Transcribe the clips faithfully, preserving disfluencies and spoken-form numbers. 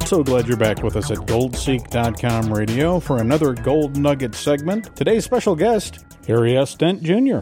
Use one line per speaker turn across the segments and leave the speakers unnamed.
So glad you're back with us at gold seek dot com radio for another Gold Nugget segment. Today's special guest, Harry S. Dent Junior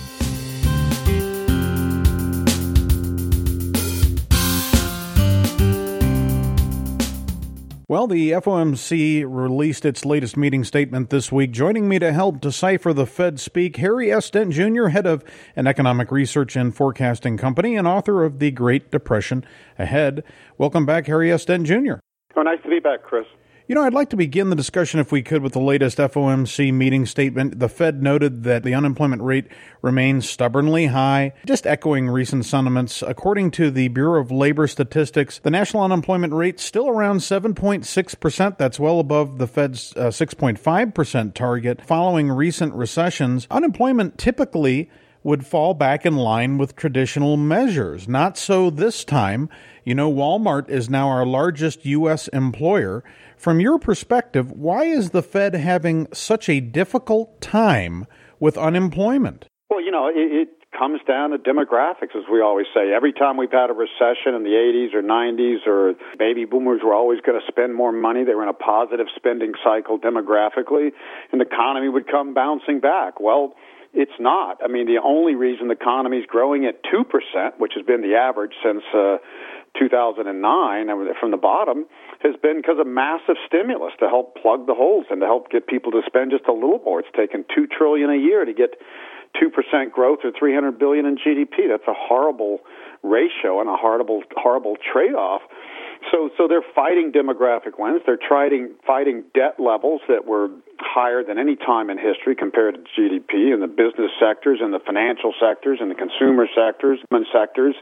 Well, the F O M C released its latest meeting statement this week. Joining me to help decipher the Fed speak, Harry S. Dent Junior, head of an economic research and forecasting company and author of The Great Depression Ahead. Welcome back, Harry S. Dent Junior
Oh, nice to be back, Chris.
You know, I'd like to begin the discussion, if we could, with the latest F O M C meeting statement. The Fed noted that the unemployment rate remains stubbornly high. Just echoing recent sentiments, according to the Bureau of Labor Statistics, the national unemployment rate still around seven point six percent. That's well above the Fed's uh, six point five percent target. Following recent recessions, unemployment typically would fall back in line with traditional measures. Not so this time. You know, Walmart is now our largest U S employer. From your perspective, why is the Fed having such a difficult time with unemployment?
Well, you know, it, it comes down to demographics, as we always say. Every time we've had a recession in the eighties or nineties, or baby boomers were always going to spend more money, they were in a positive spending cycle demographically, and the economy would come bouncing back. Well, it's not. I mean, the only reason the economy is growing at two percent, which has been the average since uh, two thousand nine, from the bottom, has been because of massive stimulus to help plug the holes and to help get people to spend just a little more. It's taken two trillion dollars a year to get two percent growth or three hundred billion dollars in G D P. That's a horrible ratio and a horrible, horrible trade-off. So, so they're fighting demographic wins. They're trying, fighting debt levels that were higher than any time in history compared to G D P in the business sectors and the financial sectors and the consumer sectors and sectors.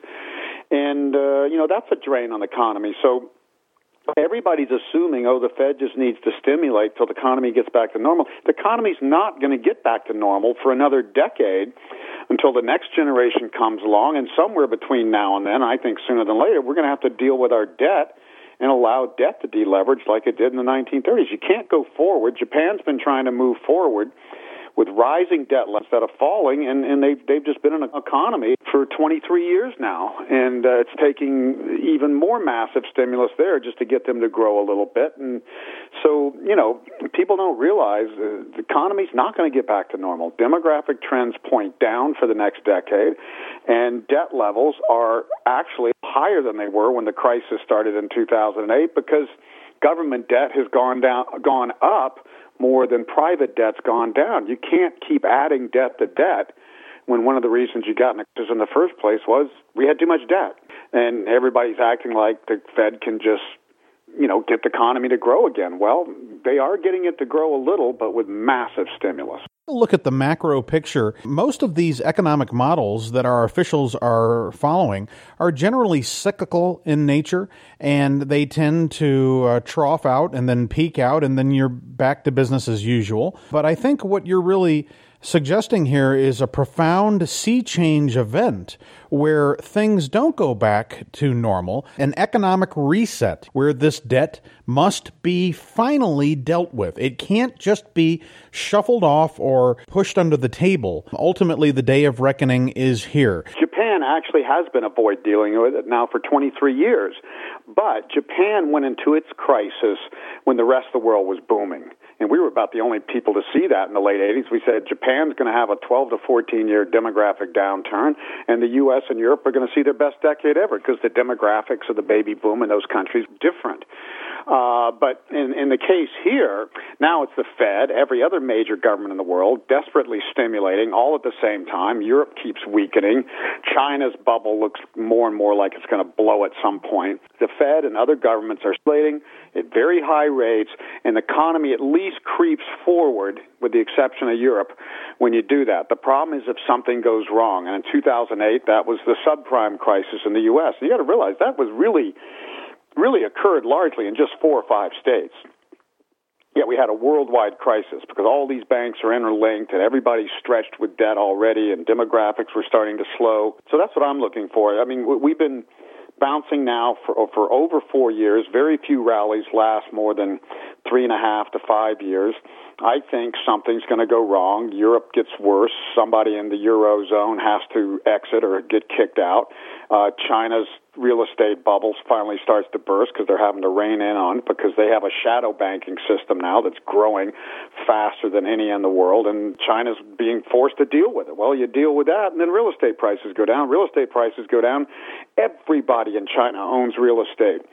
And, uh, you know, that's a drain on the economy. So everybody's assuming, oh, the Fed just needs to stimulate till the economy gets back to normal. The economy's not going to get back to normal for another decade until the next generation comes along. And somewhere between now and then, I think sooner than later, we're going to have to deal with our debt and allow debt to deleverage like it did in the nineteen thirties. You can't go forward. Japan's been trying to move forward with rising debt levels instead of falling, and, and they've, they've just been in an economy for twenty-three years now, and uh, it's taking even more massive stimulus there just to get them to grow a little bit. And so, you know, people don't realize uh, the economy's not going to get back to normal. Demographic trends point down for the next decade, and debt levels are actually higher than they were when the crisis started in two thousand eight because government debt has gone down, gone up more than private debt's gone down. You can't keep adding debt to debt when one of the reasons you got in in the first place was we had too much debt. And everybody's acting like the Fed can just, you know, get the economy to grow again. Well, they are getting it to grow a little, but with massive stimulus.
Look at the macro picture. Most of these economic models that our officials are following are generally cyclical in nature, and they tend to uh, trough out and then peak out, and then you're back to business as usual. But I think what you're really suggesting here is a profound sea change event where things don't go back to normal, an economic reset where this debt must be finally dealt with. It can't just be shuffled off or pushed under the table. Ultimately, the day of reckoning is here.
Japan actually has been avoiding dealing with it now for twenty-three years. But Japan went into its crisis when the rest of the world was booming. And we were about the only people to see that in the late eighties. We said Japan's going to have a twelve to fourteen year demographic downturn, and the U S and Europe are going to see their best decade ever because the demographics of the baby boom in those countries are different. Uh, but in, in the case here, now it's the Fed, every other major government in the world, desperately stimulating all at the same time. Europe keeps weakening. China's bubble looks more and more like it's going to blow at some point. The Fed and other governments are stimulating at very high rates, and the economy at least creeps forward, with the exception of Europe, when you do that. The problem is if something goes wrong. And in two thousand eight, that was the subprime crisis in the U S. And you got to realize that was really... really occurred largely in just four or five states. Yet we had a worldwide crisis because all these banks are interlinked and everybody's stretched with debt already and demographics were starting to slow. So that's what I'm looking for. I mean, we've been bouncing now for, for over four years. Very few rallies last more than three and a half to five years. I think something's going to go wrong. Europe gets worse. Somebody in the Eurozone has to exit or get kicked out. Uh, China's real estate bubbles finally starts to burst because they're having to rein in on it because they have a shadow banking system now that's growing faster than any in the world, and China's being forced to deal with it. Well, you deal with that, and then real estate prices go down. Real estate prices go down. Everybody in China owns real estate.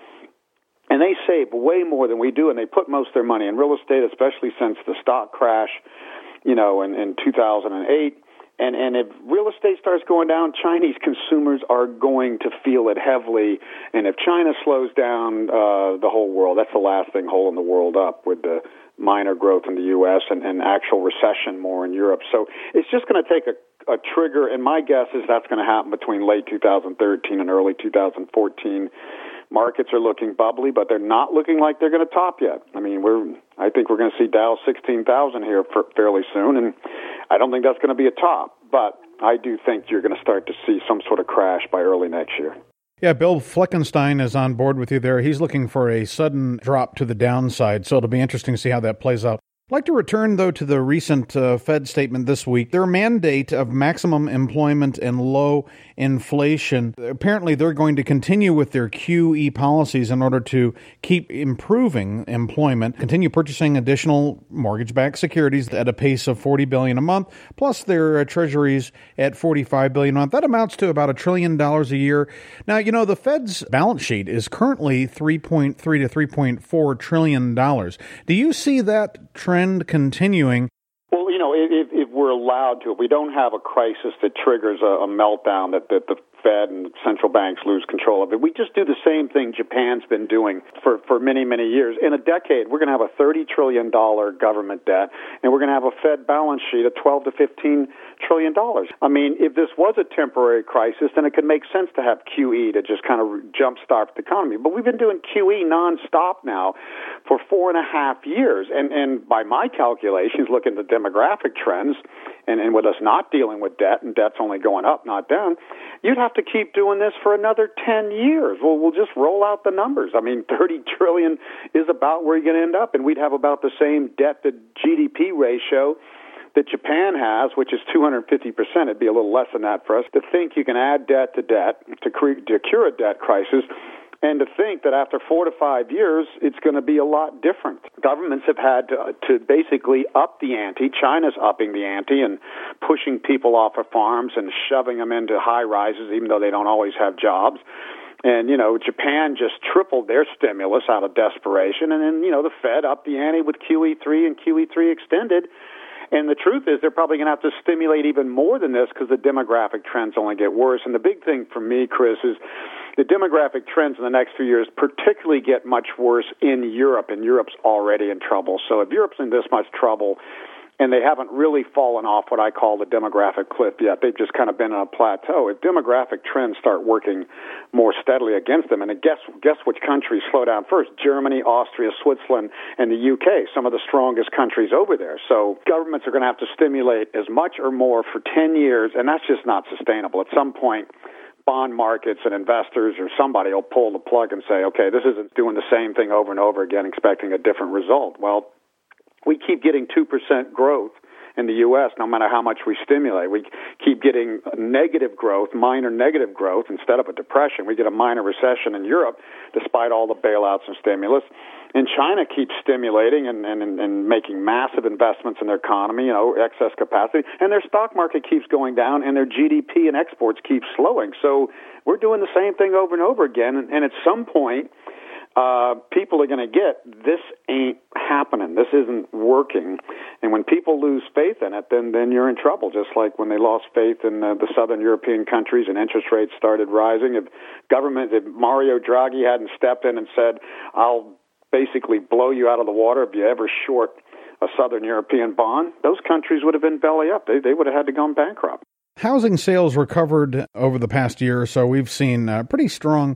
And they save way more than we do, and they put most of their money in real estate, especially since the stock crash, you know, in, in two thousand eight. And, and if real estate starts going down, Chinese consumers are going to feel it heavily. And if China slows down uh, the whole world, that's the last thing holding the world up with the minor growth in the U S and, and actual recession more in Europe. So it's just going to take a a trigger, and my guess is that's going to happen between late two thousand thirteen and early two thousand fourteen. Markets are looking bubbly, but they're not looking like they're going to top yet. I mean, we're I think we're going to see Dow sixteen thousand here for fairly soon, and I don't think that's going to be a top, but I do think you're going to start to see some sort of crash by early next year.
Yeah, Bill Fleckenstein is on board with you there. He's looking for a sudden drop to the downside, so it'll be interesting to see how that plays out. I'd like to return, though, to the recent uh, Fed statement this week. Their mandate of maximum employment and low inflation, apparently they're going to continue with their Q E policies in order to keep improving employment, continue purchasing additional mortgage-backed securities at a pace of forty billion dollars a month, plus their uh, treasuries at forty-five billion dollars a month. That amounts to about a trillion dollars a year. Now, you know, the Fed's balance sheet is currently three point three to three point four trillion dollars. Do you see that trend continuing?
Well, you know, if, if we're allowed to, if we don't have a crisis that triggers a, a meltdown that, that the Fed and central banks lose control of it, we just do the same thing Japan's been doing for, for many, many years. In a decade, we're going to have a thirty trillion dollars government debt, and we're going to have a Fed balance sheet of twelve to fifteen trillion dollars. I mean, if this was a temporary crisis, then it could make sense to have Q E to just kind of jumpstart the economy. But we've been doing Q E nonstop now for four and a half years. And, and by my calculations, looking at the demographic trends, and, and with us not dealing with debt, and debt's only going up, not down, you'd have to keep doing this for another ten years. Well, we'll just roll out the numbers. I mean, thirty trillion dollars is about where you're going to end up, and we'd have about the same debt to G D P ratio that Japan has, which is two hundred fifty percent. It'd be a little less than that for us. To think you can add debt to debt to, cre- to cure a debt crisis, and to think that after four to five years, it's going to be a lot different. Governments have had to, to basically up the ante. China's upping the ante and pushing people off of farms and shoving them into high rises, even though they don't always have jobs. And, you know, Japan just tripled their stimulus out of desperation. And then, you know, the Fed upped the ante with Q E three and Q E three extended. And the truth is they're probably going to have to stimulate even more than this because the demographic trends only get worse. And the big thing for me, Chris, is the demographic trends in the next few years particularly get much worse in Europe, and Europe's already in trouble. So if Europe's in this much trouble, and they haven't really fallen off what I call the demographic cliff yet, they've just kind of been on a plateau. If demographic trends start working more steadily against them, and guess guess which countries slow down first? Germany, Austria, Switzerland, and the U K, some of the strongest countries over there. So governments are going to have to stimulate as much or more for ten years, and that's just not sustainable. At some point, bond markets and investors or somebody will pull the plug and say, okay, this isn't doing the same thing over and over again, expecting a different result. Well, we keep getting two percent growth in the U S no matter how much we stimulate. We keep getting negative growth, minor negative growth, instead of a depression. We get a minor recession in Europe despite all the bailouts and stimulus. And China keeps stimulating and, and, and making massive investments in their economy, you know, excess capacity. And their stock market keeps going down, and their G D P and exports keep slowing. So we're doing the same thing over and over again. And, and at some point, Uh, people are going to get, this ain't happening. This isn't working. And when people lose faith in it, then, then you're in trouble, just like when they lost faith in uh, the southern European countries and interest rates started rising. If government, if Mario Draghi hadn't stepped in and said, I'll basically blow you out of the water if you ever short a southern European bond, those countries would have been belly up. They, they would have had to go bankrupt.
Housing sales recovered over the past year or so. We've seen uh, pretty strong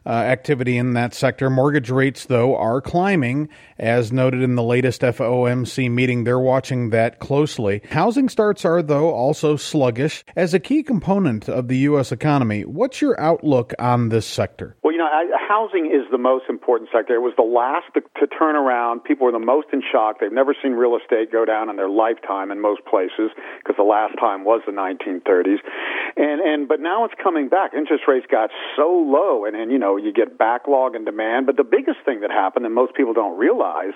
uh, activity in that sector. Mortgage rates, though, are climbing. As noted in the latest F O M C meeting, they're watching that closely. Housing starts are, though, also sluggish. As a key component of the U S economy, what's your outlook on this sector?
Well, you know, I, housing is the most important sector. It was the last to, to turn around. People were the most in shock. They've never seen real estate go down in their lifetime in most places, because the last time was the nineteen thirties. And and but now it's coming back. Interest rates got so low, and, and you know, you get backlog and demand. But the biggest thing that happened, and most people don't realize,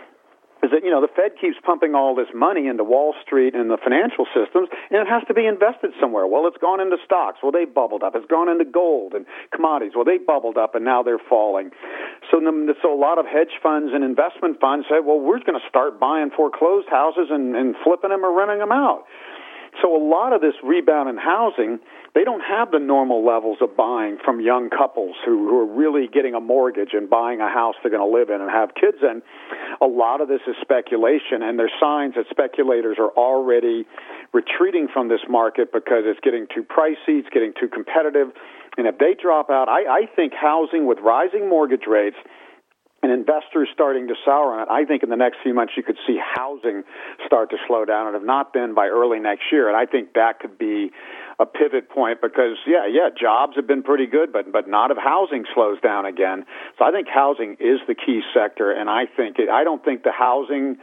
is that, you know, the Fed keeps pumping all this money into Wall Street and the financial systems, and it has to be invested somewhere. Well, it's gone into stocks. Well, they bubbled up. It's gone into gold and commodities. Well, they bubbled up, and now they're falling. So, so a lot of hedge funds and investment funds say, well, we're going to start buying foreclosed houses and, and flipping them or renting them out. So a lot of this rebound in housing, they don't have the normal levels of buying from young couples who, who are really getting a mortgage and buying a house they're going to live in and have kids in. A lot of this is speculation, and there's signs that speculators are already retreating from this market because it's getting too pricey, it's getting too competitive. And if they drop out, I, I think housing with rising mortgage rates and investors starting to sour on it, I think in the next few months you could see housing start to slow down, and if not then, by early next year. And I think that could be a pivot point because, yeah, yeah, jobs have been pretty good, but but not if housing slows down again. So I think housing is the key sector, and I think it, I don't think the housing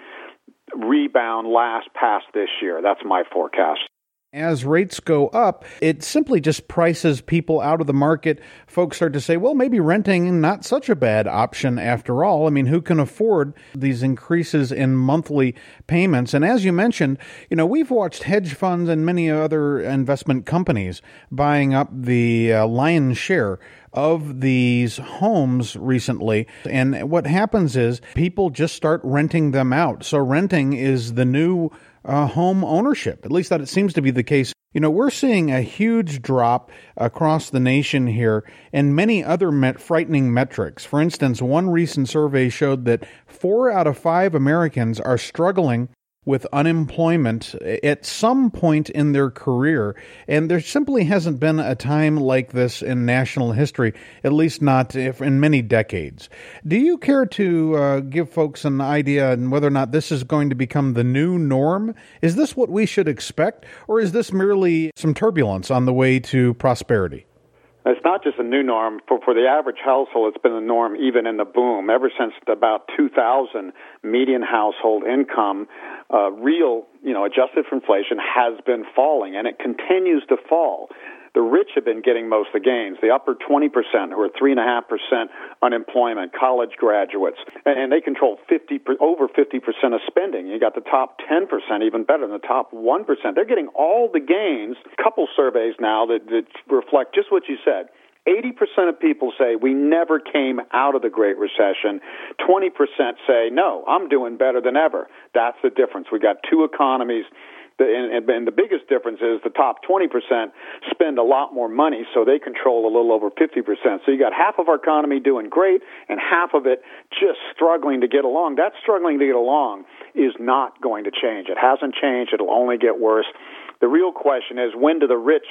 rebound lasts past this year. That's my forecast.
As rates go up, it simply just prices people out of the market. Folks start to say, well, maybe renting not such a bad option after all. I mean, who can afford these increases in monthly payments? And as you mentioned, you know, we've watched hedge funds and many other investment companies buying up the uh, lion's share of these homes recently. And what happens is people just start renting them out. So renting is the new Uh, home ownership. At least that it seems to be the case. You know, we're seeing a huge drop across the nation here and many other met- frightening metrics. For instance, one recent survey showed that four out of five Americans are struggling with unemployment at some point in their career. And there simply hasn't been a time like this in national history, at least not in many decades. Do you care to uh, give folks an idea on whether or not this is going to become the new norm? Is this what we should expect, or is this merely some turbulence on the way to prosperity?
It's not just a new norm. For, for the average household, it's been a norm even in the boom. Ever since about two thousand, median household income, uh, real, you know, adjusted for inflation, has been falling, and it continues to fall. The rich have been getting most of the gains. The upper twenty percent, who are three point five percent unemployment, college graduates, and, and they control fifty over fifty percent of spending. You got the top ten percent, even better than the top one percent. They're getting all the gains. Couple surveys now that, that reflect just what you said. eighty percent of people say we never came out of the Great Recession. twenty percent say, no, I'm doing better than ever. That's the difference. We got two economies. And, and the biggest difference is the top twenty percent spend a lot more money, so they control a little over fifty percent. So you got half of our economy doing great and half of it just struggling to get along. That struggling to get along is not going to change. It hasn't changed. It'll only get worse. The real question is, when do the rich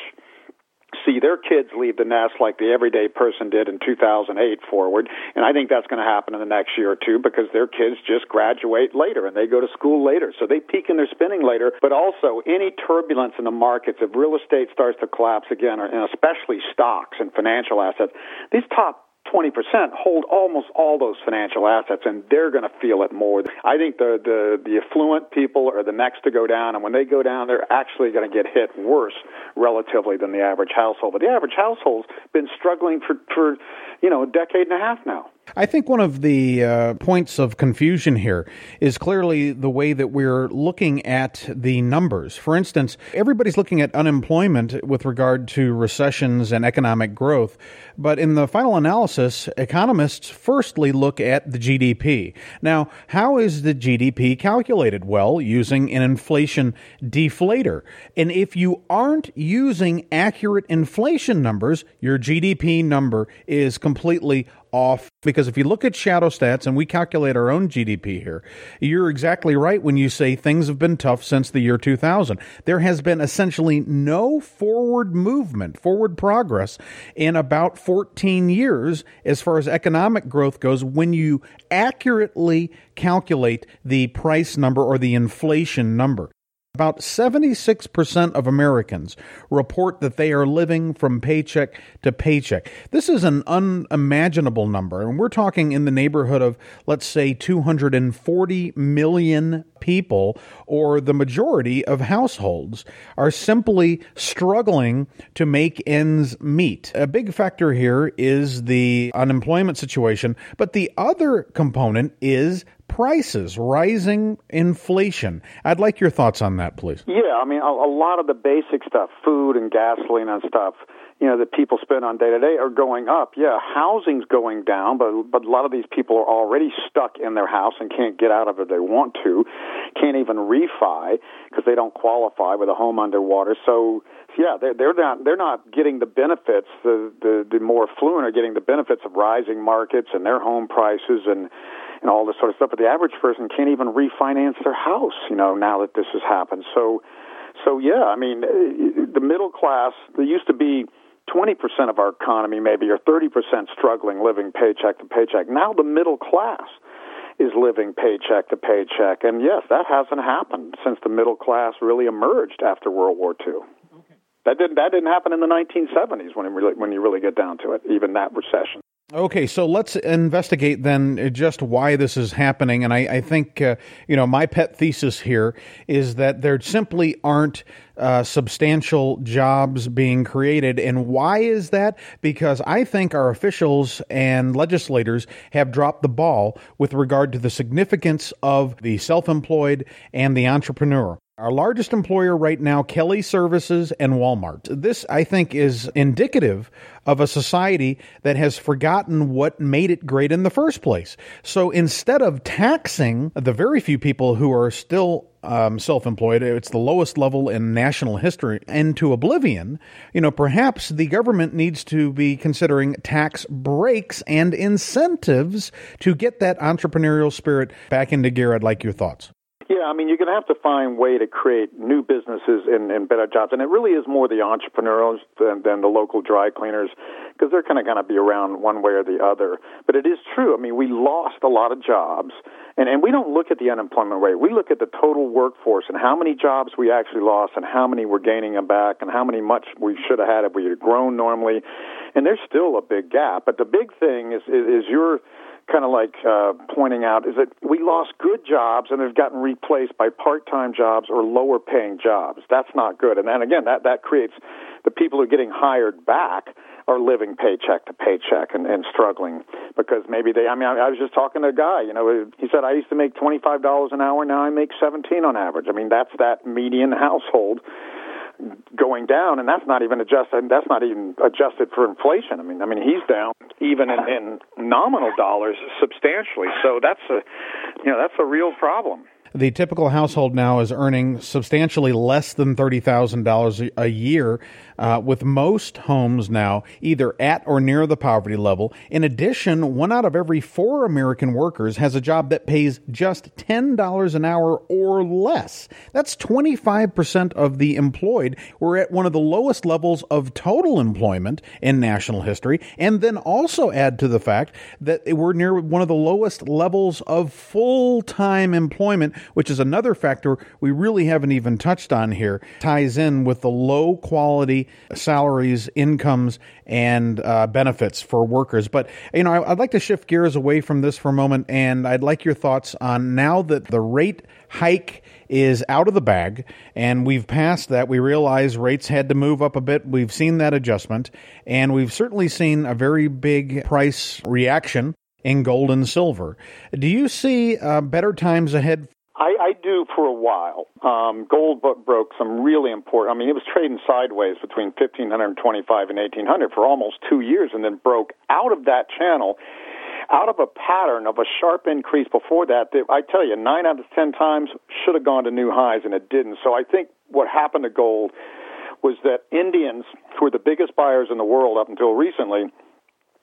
see their kids leave the nest like the everyday person did in two thousand eight forward? And I think that's going to happen in the next year or two because their kids just graduate later and they go to school later. So they peak in their spending later. But also any turbulence in the markets, if real estate starts to collapse again, or, and especially stocks and financial assets, these top twenty percent hold almost all those financial assets, and they're going to feel it more. I think the, the, the affluent people are the next to go down, and when they go down, they're actually going to get hit worse relatively than the average household. But the average household's been struggling for, for you know, a decade and a half now.
I think one of the uh, points of confusion here is clearly the way that we're looking at the numbers. For instance, everybody's looking at unemployment with regard to recessions and economic growth. But in the final analysis, economists firstly look at the G D P. Now, how is the G D P calculated? Well, using an inflation deflator. And if you aren't using accurate inflation numbers, your G D P number is completely off, because if you look at shadow stats and we calculate our own G D P here, you're exactly right when you say things have been tough since the year two thousand. There has been essentially no forward movement, forward progress in about fourteen years as far as economic growth goes when you accurately calculate the price number or the inflation number. About seventy-six percent of Americans report that they are living from paycheck to paycheck. This is an unimaginable number, and we're talking in the neighborhood of, let's say, two hundred forty million people, or the majority of households, are simply struggling to make ends meet. A big factor here is the unemployment situation, but the other component is prices, rising inflation. I'd like your thoughts on that, please.
Yeah, I mean, a, a lot of the basic stuff, food and gasoline and stuff, you know, that people spend on day-to-day are going up. Yeah, housing's going down, but but a lot of these people are already stuck in their house and can't get out of it if they want to, can't even refi because they don't qualify with a home underwater. So, yeah, they're, they're not they're not getting the benefits. The, the, the more affluent are getting the benefits of rising markets and their home prices and and all this sort of stuff, but the average person can't even refinance their house, you know, now that this has happened. So, so yeah, I mean, the middle class, there used to be twenty percent of our economy maybe, or thirty percent struggling, living paycheck to paycheck. Now the middle class is living paycheck to paycheck. And yes, that hasn't happened since the middle class really emerged after World War Two. Okay. That didn't, that didn't happen in the nineteen seventies when, it really, when you really get down to it, even that recession.
Okay, so let's investigate then just why this is happening. And I, I think, uh, you know, my pet thesis here is that there simply aren't uh, substantial jobs being created. And why is that? Because I think our officials and legislators have dropped the ball with regard to the significance of the self-employed and the entrepreneur. Our largest employer right now, Kelly Services and Walmart. This, I think, is indicative of a society that has forgotten what made it great in the first place. So instead of taxing the very few people who are still um, self-employed, it's the lowest level in national history, into oblivion, you know, perhaps the government needs to be considering tax breaks and incentives to get that entrepreneurial spirit back into gear. I'd like your thoughts.
Yeah, I mean, you're going to have to find a way to create new businesses and, and better jobs. And it really is more the entrepreneurs than, than the local dry cleaners, because they're kind of going to be around one way or the other. But it is true. I mean, we lost a lot of jobs. And, and we don't look at the unemployment rate. We look at the total workforce and how many jobs we actually lost and how many we're gaining them back and how many much we should have had if we had grown normally. And there's still a big gap. But the big thing is, is, is your kind of like uh, pointing out is that we lost good jobs and they've gotten replaced by part-time jobs or lower-paying jobs. That's not good. And then, again, that, that creates the people who are getting hired back are living paycheck to paycheck and, and struggling because maybe they, I mean, I, I was just talking to a guy, you know, he said, I used to make twenty-five dollars an hour, now I make seventeen on average. I mean, that's that median household going down, and that's not even adjusted. That's not even adjusted for inflation. I mean, I mean, he's down even in, in nominal dollars substantially. So that's a, you know, that's a real problem.
The typical household now is earning substantially less than thirty thousand dollars a year, uh, with most homes now either at or near the poverty level. In addition, one out of every four American workers has a job that pays just ten dollars an hour or less. That's twenty-five percent of the employed. We're at one of the lowest levels of total employment in national history. And then also add to the fact that we're near one of the lowest levels of full-time employment, which is another factor we really haven't even touched on here, ties in with the low quality salaries, incomes, and uh, benefits for workers. But, you know, I'd like to shift gears away from this for a moment, and I'd like your thoughts on now that the rate hike is out of the bag, and we've passed that. We realize rates had to move up a bit. We've seen that adjustment, and we've certainly seen a very big price reaction in gold and silver. Do you see uh, better times ahead?
I, I do for a while. Um, gold broke some really important, I mean, it was trading sideways between fifteen twenty-five and eighteen hundred for almost two years and then broke out of that channel, out of a pattern of a sharp increase before that. that I tell you, nine out of ten times should have gone to new highs and it didn't. So I think what happened to gold was that Indians, who were the biggest buyers in the world up until recently,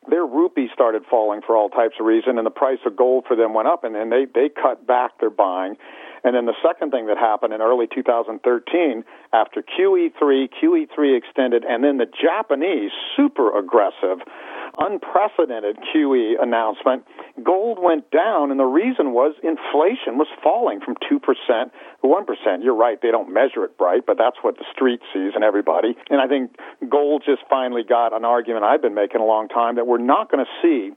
their rupee started falling for all types of reasons, and the price of gold for them went up, and then they, they cut back their buying. And then the second thing that happened in early two thousand thirteen, after Q E three, Q E three extended, and then the Japanese super aggressive, unprecedented Q E announcement, gold went down, and the reason was inflation was falling from two percent to one percent. You're right, they don't measure it right, but that's what the street sees and everybody. And I think gold just finally got an argument I've been making a long time that we're not going to see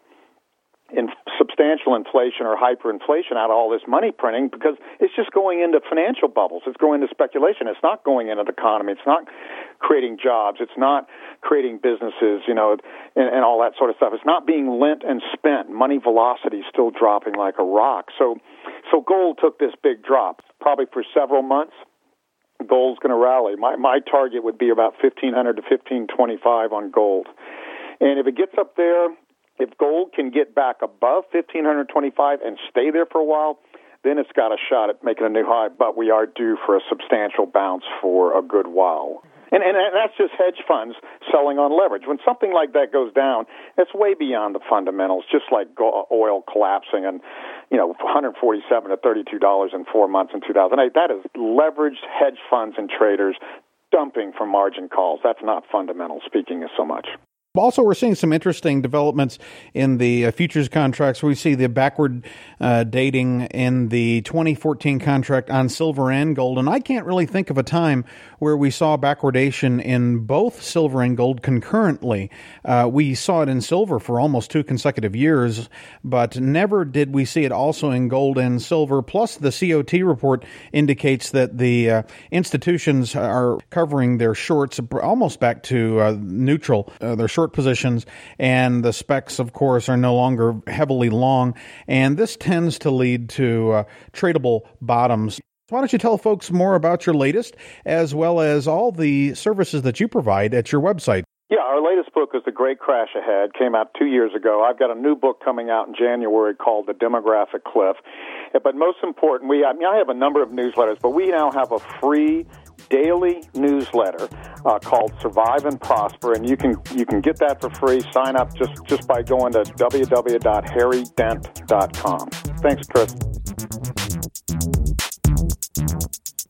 in substantial inflation or hyperinflation out of all this money printing, because it's just going into financial bubbles. It's going into speculation. It's not going into the economy. It's not creating jobs. It's not creating businesses, you know, and, and all that sort of stuff. It's not being lent and spent. Money velocity is still dropping like a rock. So, so gold took this big drop, probably for several months. Gold's going to rally. My my target would be about fifteen hundred to fifteen twenty-five on gold. And if it gets up there, if gold can get back above fifteen twenty-five and stay there for a while, then it's got a shot at making a new high. But we are due for a substantial bounce for a good while. And, and that's just hedge funds selling on leverage. When something like that goes down, it's way beyond the fundamentals, just like oil collapsing and, you know, one forty-seven to thirty-two dollars in four months in two thousand eight. That is leveraged hedge funds and traders dumping for margin calls. That's not fundamental speaking so much.
Also, we're seeing some interesting developments in the uh, futures contracts. We see the backward uh, dating in the twenty fourteen contract on silver and gold. And I can't really think of a time where we saw backwardation in both silver and gold concurrently. Uh, we saw it in silver for almost two consecutive years, but never did we see it also in gold and silver. Plus, the C O T report indicates that the uh, institutions are covering their shorts almost back to uh, neutral. Uh, their short positions, and the specs, of course, are no longer heavily long, and this tends to lead to uh, tradable bottoms. Why don't you tell folks more about your latest, as well as all the services that you provide at your website?
Yeah, our latest book is The Great Crash Ahead. Came out two years ago. I've got a new book coming out in January called The Demographic Cliff. But most important, we I mean, I have a number of newsletters, but we now have a free daily newsletter uh, called Survive and Prosper, and you can you can get that for free. Sign up just, just by going to w w w dot harry dent dot com. Thanks, Chris.